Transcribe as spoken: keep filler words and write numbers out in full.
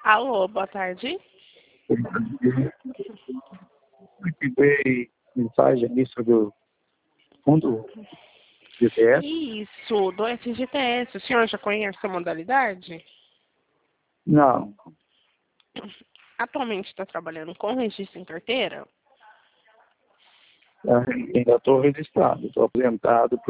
Alô, boa tarde. Recebi mensagem ali sobre o fundo G T S? Isso, do F G T S. O senhor já conhece a modalidade? Não. Atualmente está trabalhando com registro em carteira? Ainda estou registrado, estou aposentado.